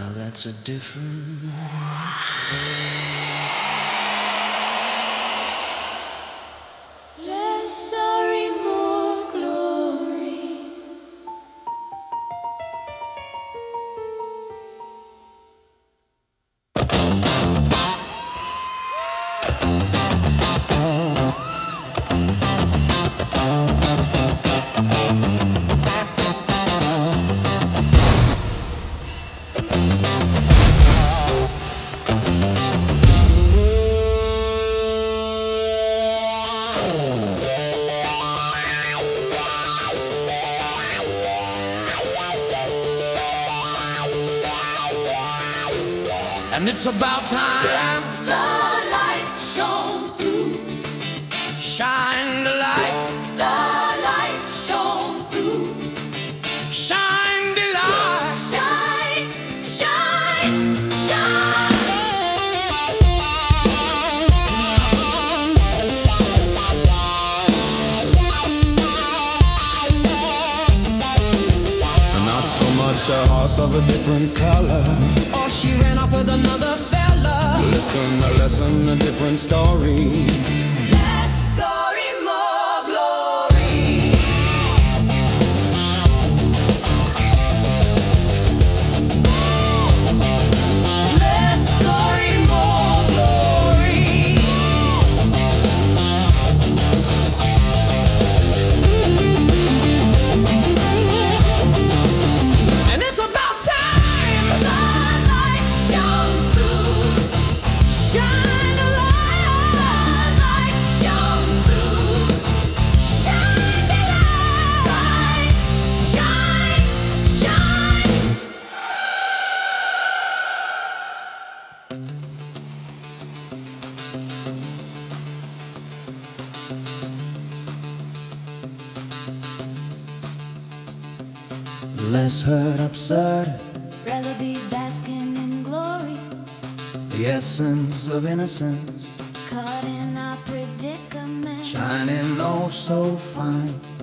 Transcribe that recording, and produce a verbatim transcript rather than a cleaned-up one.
Now that's a different story. Less sorry, more glory. And it's about time The light shone through. shine the light, The light shone through. shine the light. Shine, shine, shine. Not so much a horse of a different color. Or she ran off with another fella. Listen, a lesson, a different story. Less story, more glory. Less story, more glory. And it's about time The light shone through. Shine the light, light shone through. Shine the light, shine, shine. less hurt, absurd, Rather be basking in glory, the essence of innocence, caught in our predicament. shining oh so fine.